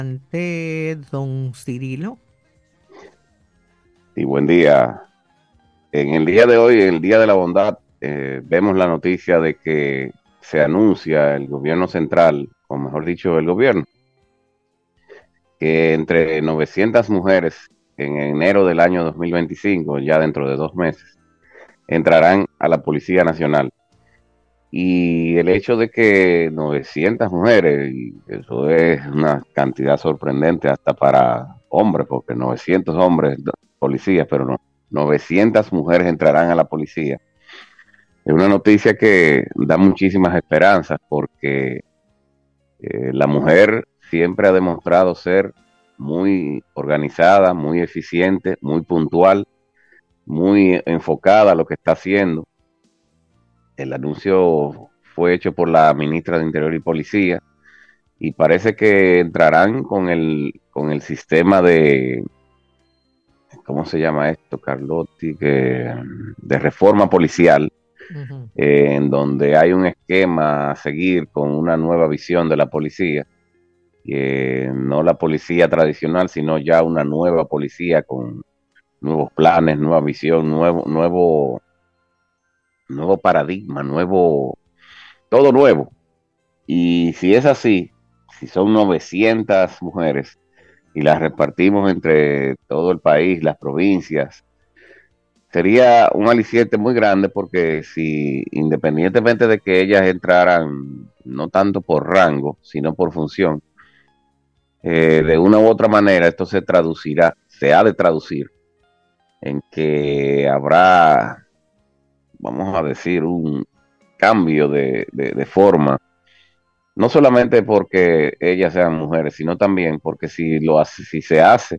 Ante don Cirilo. Y buen día. En el día de hoy, el Día de la Bondad, vemos la noticia de que se anuncia el gobierno central, o mejor dicho, el gobierno, que entre 900 mujeres en enero del año 2025, ya dentro de 2 meses, entrarán a la Policía Nacional. Y el hecho de que 900 mujeres, y eso es una cantidad sorprendente hasta para hombres, porque 900 hombres policías, pero no, 900 mujeres entrarán a la policía. Es una noticia que da muchísimas esperanzas porque la mujer siempre ha demostrado ser muy organizada, muy eficiente, muy puntual, muy enfocada a lo que está haciendo. El anuncio fue hecho por la ministra de Interior y Policía y parece que entrarán con el sistema de, ¿cómo se llama esto, Carlotti? De reforma policial, Ujú. en donde hay un esquema a seguir con una nueva visión de la policía, no la policía tradicional, sino ya una nueva policía con nuevos planes, nueva visión, nuevo paradigma, todo nuevo. Y si es así, si son 900 mujeres y las repartimos entre todo el país, las provincias, sería un aliciente muy grande porque si independientemente de que ellas entraran no tanto por rango, sino por función, de una u otra manera esto se traducirá, se ha de traducir en que habrá, vamos a decir, un cambio de forma, no solamente porque ellas sean mujeres, sino también porque si se hace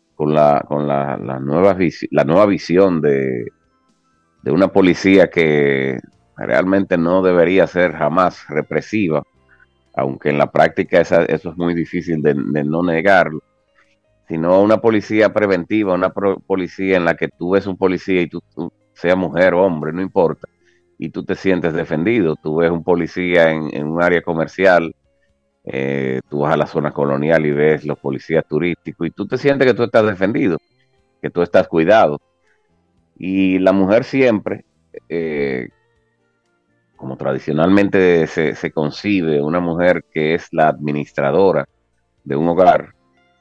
con la nueva visión de una policía que realmente no debería ser jamás represiva, aunque en la práctica eso es muy difícil de no negarlo, sino una policía preventiva, policía en la que tú ves un policía y tú sea mujer o hombre, no importa, y tú te sientes defendido. Tú ves un policía en un área comercial, tú vas a la zona colonial y ves los policías turísticos y tú te sientes que tú estás defendido, que tú estás cuidado. Y la mujer siempre, eh, como tradicionalmente se concibe, una mujer que es la administradora de un hogar,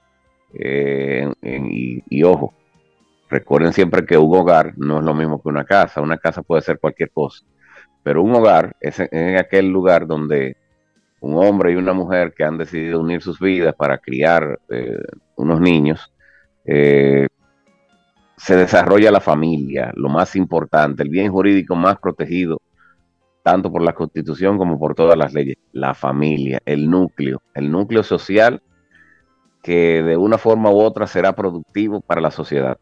y ojo, recuerden siempre que un hogar no es lo mismo que una casa puede ser cualquier cosa, pero un hogar es en aquel lugar donde un hombre y una mujer que han decidido unir sus vidas para criar unos niños, eh, se desarrolla la familia, lo más importante, el bien jurídico más protegido tanto por la Constitución como por todas las leyes, la familia, el núcleo social que de una forma u otra será productivo para la sociedad.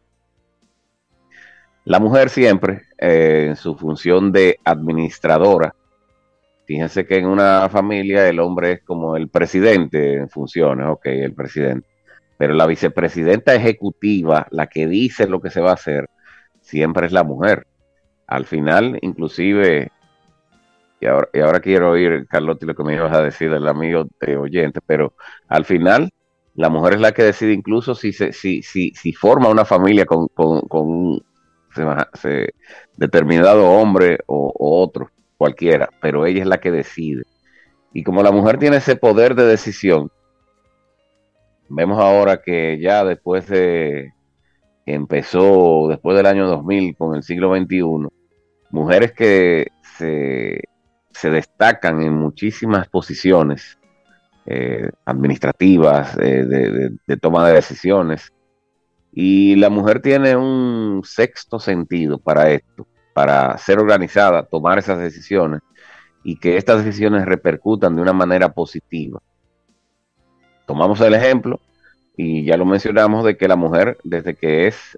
La mujer siempre, en su función de administradora, fíjense que en una familia el hombre es como el presidente en funciones, ok, el presidente, pero la vicepresidenta ejecutiva, la que dice lo que se va a hacer, siempre es la mujer. Al final, inclusive, y ahora quiero oír, Carlotti, lo que me ibas a decir del amigo oyente, pero al final la mujer es la que decide incluso si forma una familia con un determinado hombre o otro, cualquiera, pero ella es la que decide. Y como la mujer tiene ese poder de decisión, vemos ahora que ya después de que empezó, después del año 2000 con el siglo XXI, mujeres que se destacan en muchísimas posiciones administrativas, de toma de decisiones, y la mujer tiene un sexto sentido para esto, para ser organizada, tomar esas decisiones y que estas decisiones repercutan de una manera positiva. Tomamos el ejemplo, y ya lo mencionamos, de que la mujer, desde que es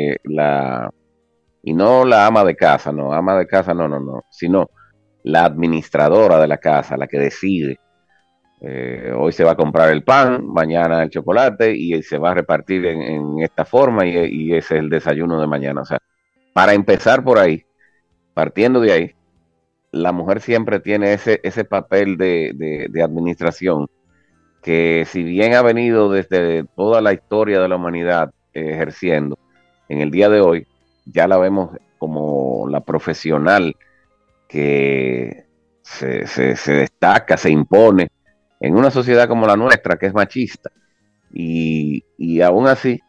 y no la ama de casa, no, ama de casa, no, no, no, sino la administradora de la casa, la que decide. Hoy se va a comprar el pan, mañana el chocolate y se va a repartir en esta forma y ese es el desayuno de mañana. O sea, para empezar por ahí, partiendo de ahí, la mujer siempre tiene ese papel de administración que si bien ha venido desde toda la historia de la humanidad ejerciendo, en el día de hoy ya la vemos como la profesional que se destaca, se impone en una sociedad como la nuestra, que es machista. Y aún así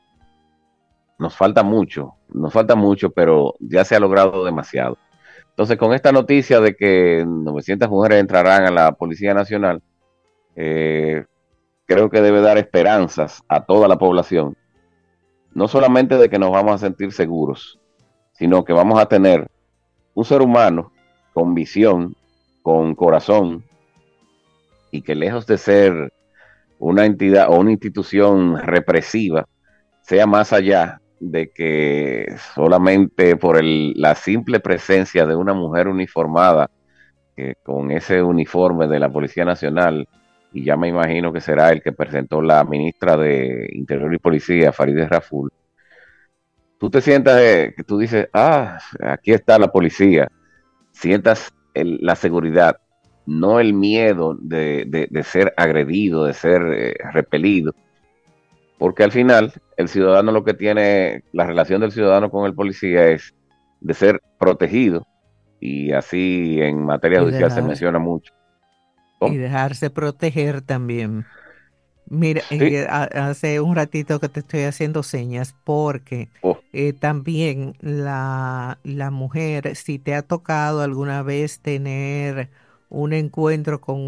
nos falta mucho, pero ya se ha logrado demasiado. Entonces, con esta noticia de que 900 mujeres entrarán a la Policía Nacional, eh, creo que debe dar esperanzas a toda la población, no solamente de que nos vamos a sentir seguros, sino que vamos a tener un ser humano con visión, con corazón, y que lejos de ser una entidad o una institución represiva, sea más allá de que solamente por la simple presencia de una mujer uniformada con ese uniforme de la Policía Nacional, y ya me imagino que será el que presentó la ministra de Interior y Policía, Farideh Raful, tú te sientas, que tú dices, aquí está la policía, sientas la seguridad, no el miedo de ser agredido, de ser repelido, porque al final el ciudadano lo que tiene, la relación del ciudadano con el policía es de ser protegido, y así en materia Y judicial se dejarse, menciona mucho. y ¿Cómo? dejarse proteger también. Mira, Sí. hace un ratito que te estoy haciendo señas porque Oh, también la mujer, si te ha tocado alguna vez tener un encuentro con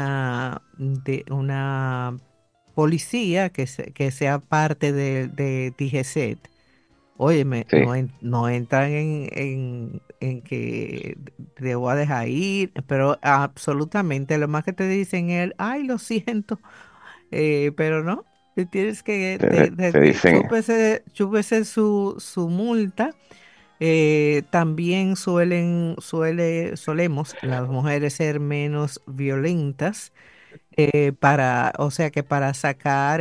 una policía que sea parte de DGCET, óyeme, sí, no entran en que te voy a dejar ir, pero absolutamente lo más que te dicen es, ay, lo siento. Pero no, te tienes que, se dicen, chúpese su multa. También solemos las mujeres ser menos violentas, o sea que para sacar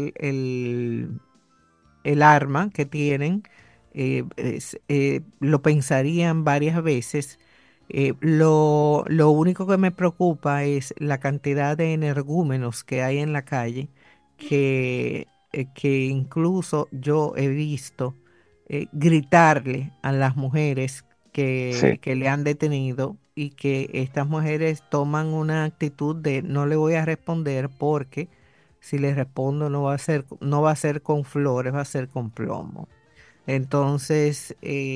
el arma que tienen, lo pensarían varias veces. Lo único que me preocupa es la cantidad de energúmenos que hay en la calle, que incluso yo he visto gritarle a las mujeres sí, que le han detenido, y que estas mujeres toman una actitud de no le voy a responder porque si le respondo no va a ser con flores, va a ser con plomo. Entonces,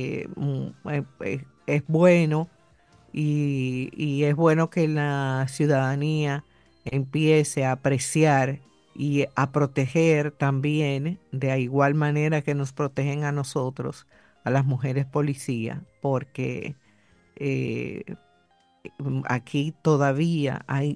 es bueno, y es bueno que la ciudadanía empiece a apreciar y a proteger también, de igual manera que nos protegen a nosotros, a las mujeres policías, porque eh, aquí todavía hay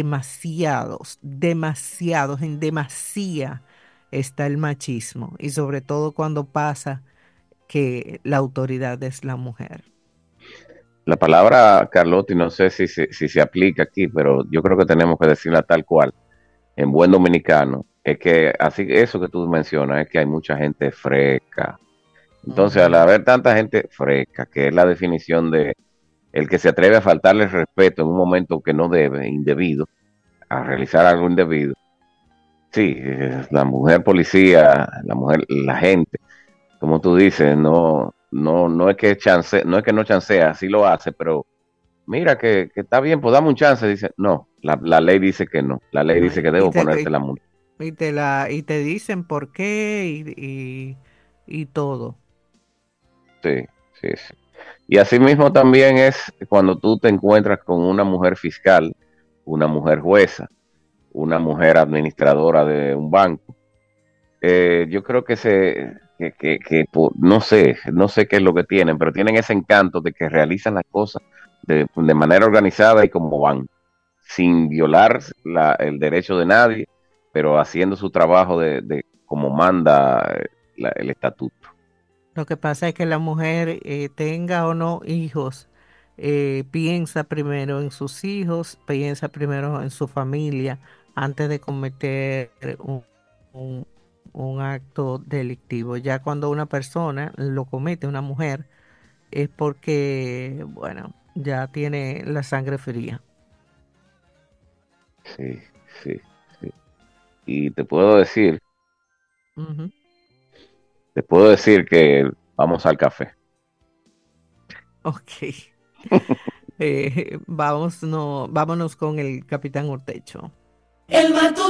en demasía está el machismo, y sobre todo cuando pasa que la autoridad es la mujer. la palabra Carlotti no sé si se aplica aquí, pero yo creo que tenemos que decirla tal cual, en buen dominicano, es que así eso que tú mencionas, es que hay mucha gente fresca. Entonces, al Ujú. haber tanta gente fresca, que es la definición de el que se atreve a faltarle el respeto en un momento que no debe, indebido, a realizar algo indebido, sí, la mujer policía, la mujer, la gente, como tú dices, no es que chance, no es que no chancea, así lo hace, pero mira que está bien, pues dame un chance, dice, no, la ley dice que no, la ley No, dice que debo ponerte la multa. y te dicen por qué y todo. Sí, sí, sí. Y así mismo también es cuando tú te encuentras con una mujer fiscal, una mujer jueza, una mujer administradora de un banco. Yo creo no sé qué es lo que tienen, pero tienen ese encanto de que realizan las cosas de manera organizada y como van, sin violar el derecho de nadie, pero haciendo su trabajo de como manda el estatuto. Lo que pasa es que la mujer, tenga o no hijos, piensa primero en sus hijos, piensa primero en su familia antes de cometer un, un acto delictivo. Ya cuando una persona lo comete, una mujer, es porque, bueno, ya tiene la sangre fría. Sí, sí, sí. Y Ujú. te puedo decir que vamos al café. Ok. Vamos, no, vámonos con el Capitán Urtecho. El matutino.